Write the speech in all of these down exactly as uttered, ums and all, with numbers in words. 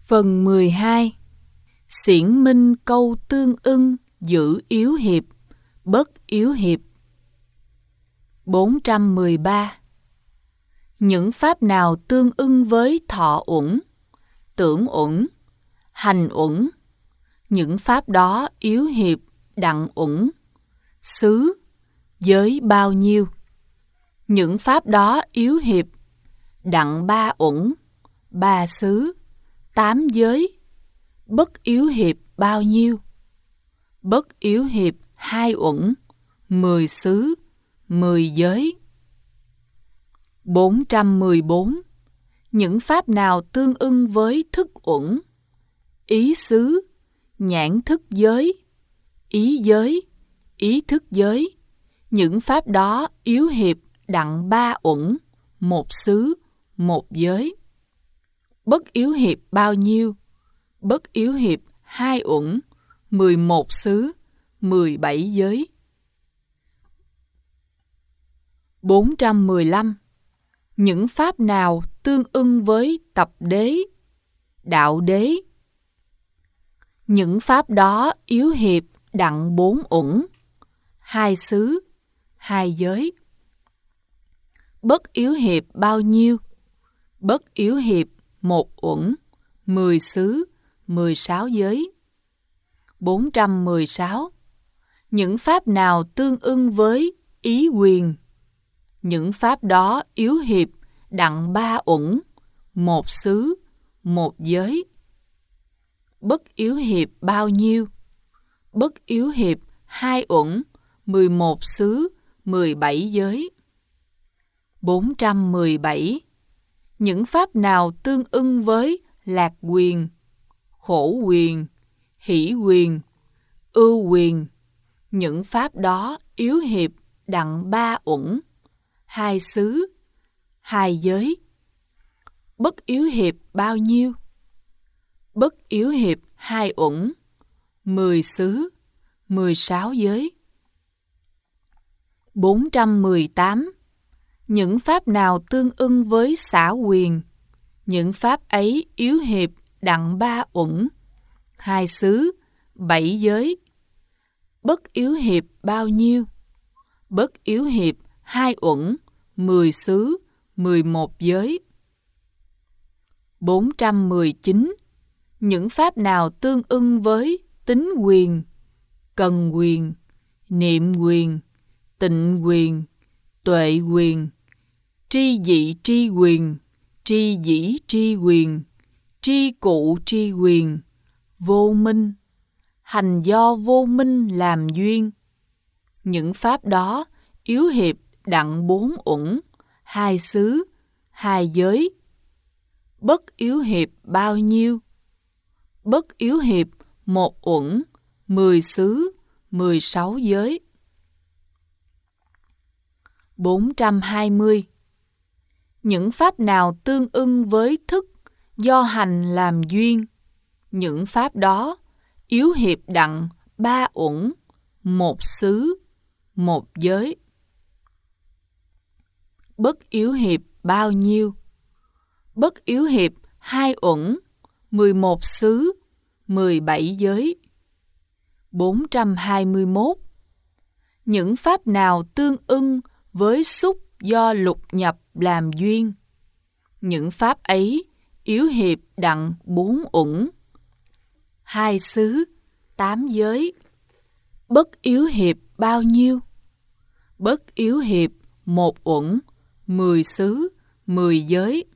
Phần mười hai. Xiển minh câu tương ưng, giữ yếu hiệp, bất yếu hiệp. bốn trăm mười ba. Những pháp nào tương ưng với thọ uẩn, tưởng uẩn, hành uẩn, những pháp đó yếu hiệp, đặng uẩn, xứ, giới bao nhiêu? Những pháp đó yếu hiệp, đặng ba uẩn, ba xứ, tám giới, bất yếu hiệp bao nhiêu? Bất yếu hiệp hai uẩn, mười xứ, mười giới. bốn trăm mười bốn. Những pháp nào tương ưng với thức uẩn, ý xứ, nhãn thức giới, ý giới, ý thức giới, những pháp đó yếu hiệp đặng ba uẩn, một xứ, một giới. Bất yếu hiệp bao nhiêu? Bất yếu hiệp hai uẩn, mười một xứ, mười bảy giới. bốn trăm mười lăm. Những pháp nào tương ưng với tập đế, đạo đế? Những pháp đó yếu hiệp đặng bốn uẩn, hai xứ, hai giới. Bất yếu hiệp bao nhiêu? Bất yếu hiệp một uẩn, mười xứ, mười sáu giới. bốn trăm mười sáu. Những pháp nào tương ưng với ý quyền? Những pháp đó yếu hiệp đặng ba uẩn, một xứ, một giới. Bất yếu hiệp bao nhiêu? Bất yếu hiệp hai uẩn, mười một xứ, mười bảy giới. bốn trăm mười bảy. Những pháp nào tương ưng với lạc quyền, khổ quyền, hỷ quyền, ưu quyền, những pháp đó yếu hiệp đặng ba uẩn, hai xứ, hai giới. Bất yếu hiệp bao nhiêu? Bất yếu hiệp hai uẩn, mười xứ, mười sáu giới. bốn trăm mười tám. Những pháp nào tương ưng với xả quyền, những pháp ấy yếu hiệp đặng ba uẩn, hai xứ, bảy giới. Bất yếu hiệp bao nhiêu? Bất yếu hiệp hai uẩn, mười xứ, mười một giới. bốn trăm mười chín. Những pháp nào tương ưng với tính quyền, cần quyền, niệm quyền, tịnh quyền, tuệ quyền, tri dị tri quyền, tri dĩ tri quyền, tri cụ tri quyền, vô minh, hành do vô minh làm duyên. Những pháp đó yếu hiệp đặng bốn uẩn, hai xứ, hai giới. Bất yếu hiệp bao nhiêu? Bất yếu hiệp một uẩn, mười xứ, mười sáu giới. bốn trăm hai mươi. Những pháp nào tương ưng với thức do hành làm duyên? Những pháp đó yếu hiệp đặng ba uẩn, một xứ, một giới. Bất yếu hiệp bao nhiêu? Bất yếu hiệp hai uẩn, mười một xứ, mười bảy giới. bốn trăm hai mươi mốt. Những pháp nào tương ưng với xúc do lục nhập làm duyên? Những pháp ấy yếu hiệp đặng bốn uẩn, hai xứ, tám giới. Bất yếu hiệp bao nhiêu? Bất yếu hiệp một uẩn, mười xứ, mười giới.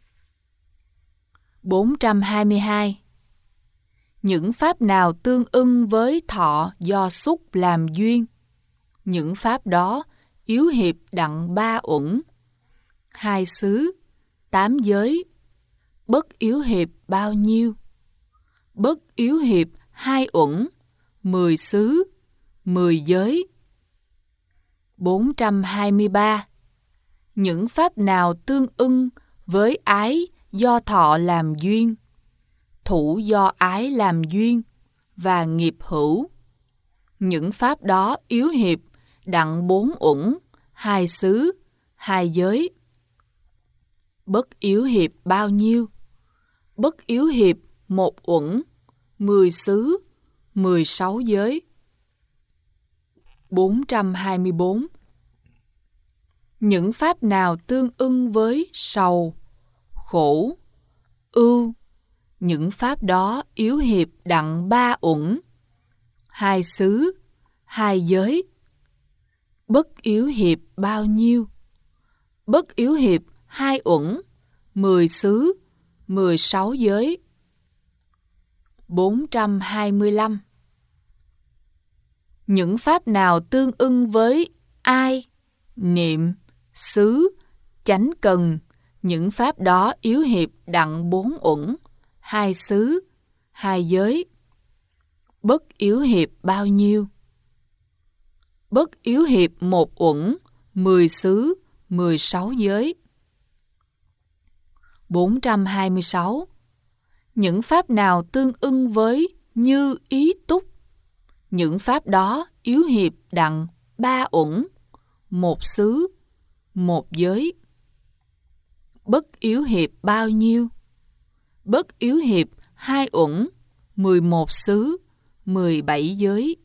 bốn trăm hai mươi hai. Những pháp nào tương ưng với thọ do xúc làm duyên? Những pháp đó yếu hiệp đặng ba uẩn, hai xứ, tám giới. Bất yếu hiệp bao nhiêu? Bất yếu hiệp hai uẩn, mười xứ, mười giới. bốn trăm hai mươi ba. Những pháp nào tương ưng với ái do thọ làm duyên, thủ do ái làm duyên và nghiệp hữu? Những pháp đó yếu hiệp đặng bốn uẩn, hai xứ, hai giới. Bất yếu hiệp bao nhiêu? Bất yếu hiệp một uẩn, mười xứ, mười sáu giới. bốn trăm hai mươi bốn. Những pháp nào tương ưng với sầu, khổ, ưu, những pháp đó yếu hiệp đặng ba uẩn, hai xứ, hai giới. Bất yếu hiệp bao nhiêu? Bất yếu hiệp hai uẩn, mười xứ, mười sáu giới. bốn trăm hai mươi lăm. Những pháp nào tương ưng với ai, niệm, xứ, chánh cần, những pháp đó yếu hiệp đặng bốn uẩn, hai xứ, hai giới. Bất yếu hiệp bao nhiêu? Bất yếu hiệp một uẩn, mười xứ, mười sáu giới. bốn trăm hai mươi sáu. Những pháp nào tương ưng với như ý túc, những pháp đó yếu hiệp đặng ba uẩn, một xứ, một giới. Bất yếu hiệp bao nhiêu? Bất yếu hiệp hai uẩn, mười một xứ, mười bảy giới.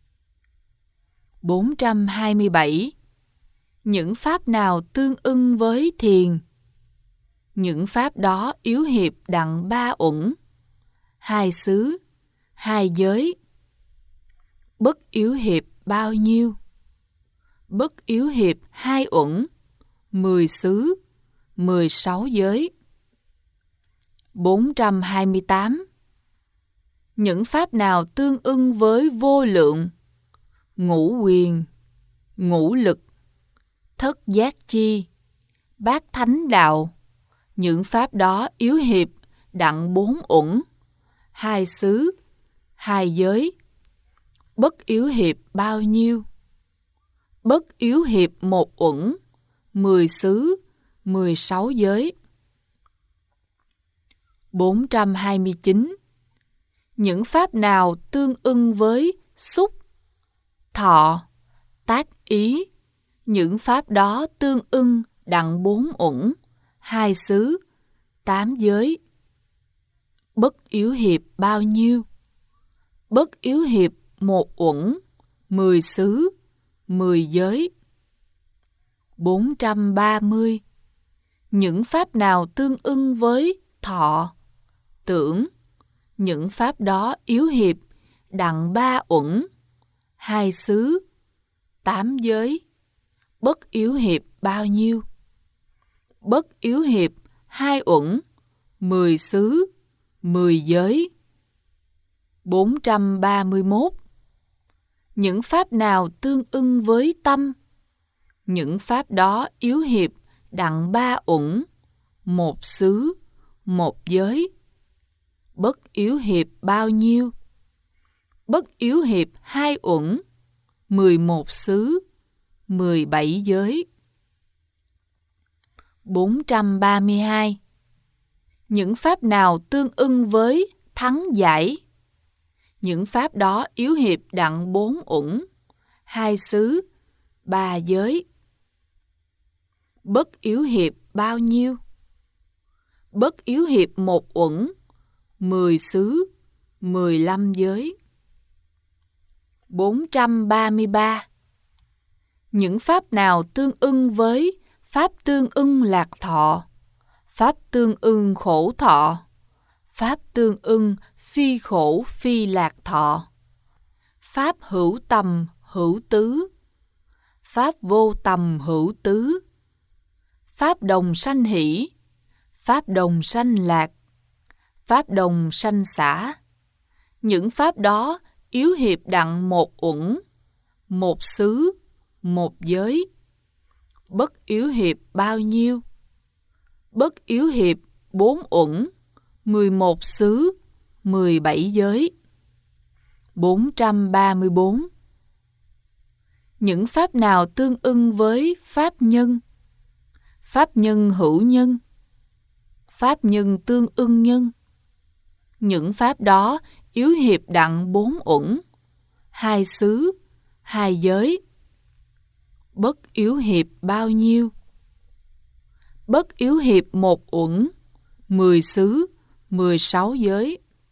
bốn trăm hai mươi bảy. Những pháp nào tương ưng với thiền, những pháp đó yếu hiệp đặng ba uẩn, hai xứ, hai giới. Bất yếu hiệp bao nhiêu? Bất yếu hiệp hai uẩn, mười xứ, mười sáu giới. bốn trăm hai mươi tám. Những pháp nào tương ưng với vô lượng, ngũ quyền, ngũ lực, thất giác chi, bát thánh đạo, những pháp đó yếu hiệp đặng bốn uẩn, hai xứ, hai giới. Bất yếu hiệp bao nhiêu? Bất yếu hiệp một uẩn, mười xứ, mười sáu giới. bốn trăm hai mươi chín. Những pháp nào tương ưng với xúc, thọ, tác ý, những pháp đó tương ưng đặng bốn uẩn, hai xứ, tám giới. Bất yếu hiệp bao nhiêu? Bất yếu hiệp một uẩn, mười xứ, mười giới. bốn trăm ba mươi. Những pháp nào tương ưng với thọ, tưởng, những pháp đó yếu hiệp đặng ba uẩn, hai xứ, tám giới. Bất yếu hiệp bao nhiêu? Bất yếu hiệp hai uẩn, mười xứ, mười giới. bốn trăm ba mươi mốt. Những pháp nào tương ưng với tâm, những pháp đó yếu hiệp đặng ba uẩn, một xứ, một giới. Bất yếu hiệp bao nhiêu? Bất yếu hiệp hai uẩn, mười một xứ, mười bảy giới. bốn trăm ba mươi hai. Những pháp nào tương ưng với thắng giải, những pháp đó yếu hiệp đặng bốn uẩn, hai xứ, ba giới. Bất yếu hiệp bao nhiêu? Bất yếu hiệp một uẩn, mười xứ, mười lăm giới. bốn trăm ba mươi ba. Những pháp nào tương ưng với pháp tương ưng lạc thọ, pháp tương ưng khổ thọ, pháp tương ưng phi khổ phi lạc thọ, pháp hữu tầm hữu tứ, pháp vô tầm hữu tứ, pháp đồng sanh hỷ, pháp đồng sanh lạc, pháp đồng sanh xả. Những pháp đó yếu hiệp đặng một uẩn, một xứ, một giới. Bất yếu hiệp bao nhiêu? Bất yếu hiệp bốn uẩn, mười một xứ, mười bảy giới. bốn trăm ba mươi bốn. Những pháp nào tương ưng với pháp nhân, pháp nhân hữu nhân, pháp nhân tương ưng nhân, những pháp đó yếu hiệp đặng bốn uẩn, hai xứ, hai giới. Bất yếu hiệp bao nhiêu? Bất yếu hiệp một uẩn, mười xứ, mười sáu giới.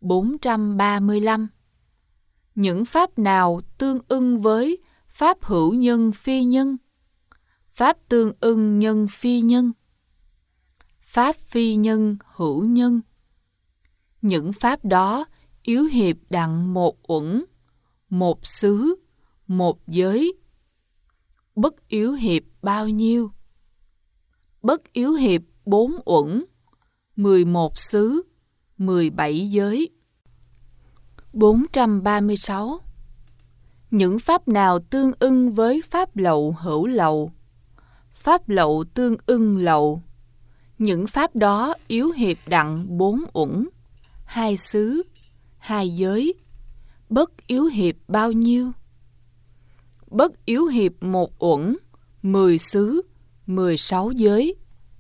bốn trăm ba mươi lăm. Những pháp nào tương ưng với pháp hữu nhân phi nhân? Pháp tương ưng nhân phi nhân. Pháp phi nhân hữu nhân. Những pháp đó yếu hiệp đặng một uẩn, một xứ, một giới. Bất yếu hiệp bao nhiêu? Bất yếu hiệp bốn uẩn, mười một xứ, mười bảy giới. bốn trăm ba mươi sáu. Những pháp nào tương ưng với pháp lậu hữu lậu? Pháp lậu tương ưng lậu. Những pháp đó yếu hiệp đặng bốn uẩn, hai xứ, hai giới. Bất yếu hiệp bao nhiêu? Bất yếu hiệp một uẩn, mười xứ, mười sáu giới.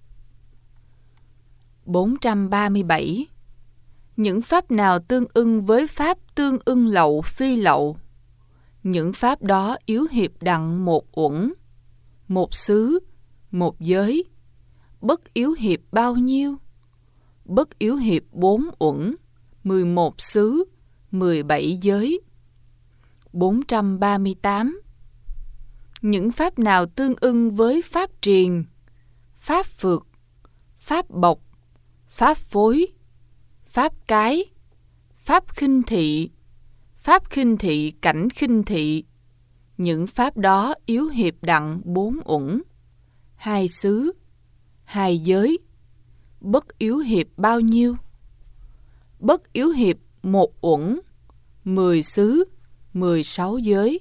bốn trăm ba mươi bảy. Những pháp nào tương ưng với pháp tương ưng lậu phi lậu? Những pháp đó yếu hiệp đặng một uẩn, một xứ, một giới. Bất yếu hiệp bao nhiêu? Bất yếu hiệp bốn uẩn, mười một xứ, mười bảy giới. bốn trăm ba mươi tám. Những pháp nào tương ưng với pháp triền, pháp phược, pháp bộc, pháp phối, pháp cái, pháp khinh thị, pháp khinh thị cảnh khinh thị. Những pháp đó yếu hiệp đặng bốn uẩn, hai xứ, hai giới. Bất yếu hiệp bao nhiêu? Bất yếu hiệp một uẩn, mười xứ, mười sáu giới.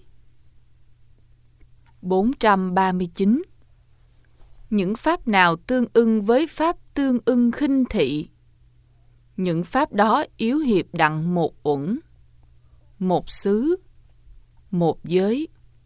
bốn trăm ba mươi chín. Những pháp nào tương ưng với pháp tương ưng khinh thị? Những pháp đó yếu hiệp đặng một uẩn, một xứ, một giới.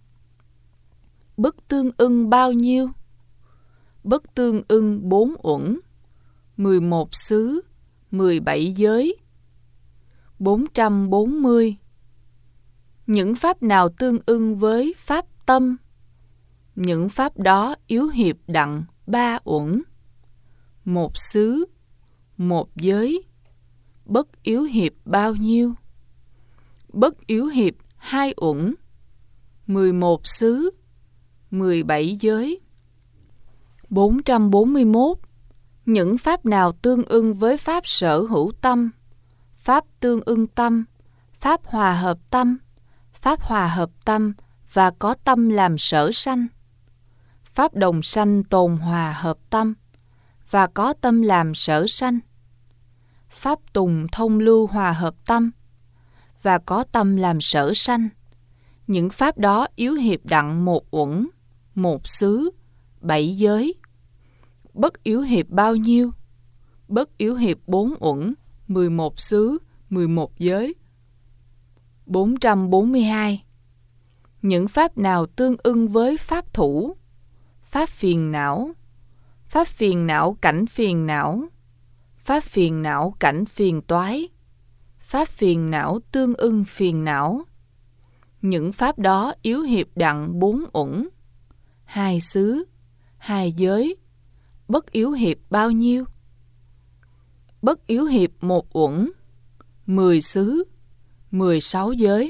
Bất tương ưng bao nhiêu? Bất tương ưng bốn uẩn, mười một xứ, mười bảy giới. bốn trăm bốn mươi. Những pháp nào tương ưng với pháp tâm? Những pháp đó yếu hiệp đặng ba uẩn, một xứ, một giới. Bất yếu hiệp bao nhiêu? Bất yếu hiệp hai uẩn, mười một xứ, mười bảy giới. bốn trăm bốn mươi mốt. Những pháp nào tương ưng với pháp sở hữu tâm? Pháp tương ưng tâm, pháp hòa hợp tâm, pháp hòa hợp tâm và có tâm làm sở sanh. Pháp đồng sanh tồn hòa hợp tâm và có tâm làm sở sanh. Pháp tùng thông lưu hòa hợp tâm và có tâm làm sở sanh. Những pháp đó yếu hiệp đặng một uẩn, một xứ, bảy giới. Bất yếu hiệp bao nhiêu? Bất yếu hiệp bốn uẩn, mười một xứ, mười một giới. bốn trăm bốn mươi hai. Những pháp nào tương ưng với pháp thủ? Pháp phiền não, pháp phiền não cảnh phiền não, pháp phiền não cảnh phiền toái, pháp phiền não tương ưng phiền não. Những pháp đó yếu hiệp đặng bốn uẩn, hai xứ, hai giới. Bất yếu hiệp bao nhiêu? Bất yếu hiệp một uẩn, mười xứ, mười sáu giới.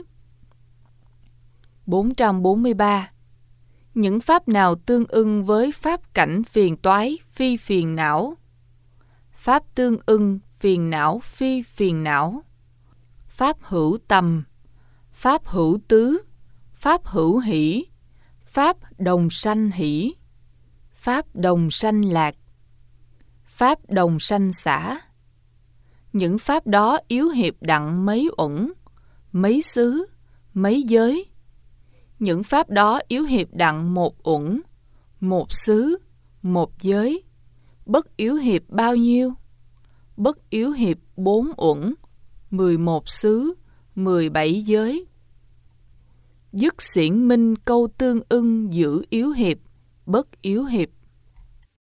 bốn trăm bốn mươi ba. Những pháp nào tương ưng với pháp cảnh phiền toái phi phiền não? Pháp tương ưng phiền não phi phiền não. Pháp hữu tầm, pháp hữu tứ, pháp hữu hỷ, pháp đồng sanh hỷ, pháp đồng sanh lạc, pháp đồng sanh xả. Những pháp đó yếu hiệp đặng mấy uẩn, mấy xứ, mấy giới. Những pháp đó yếu hiệp đặng một uẩn, một xứ, một giới. Bất yếu hiệp bao nhiêu? Bất yếu hiệp bốn uẩn, mười một xứ, mười bảy giới. Dứt xiển minh câu tương ưng giữ yếu hiệp, bất yếu hiệp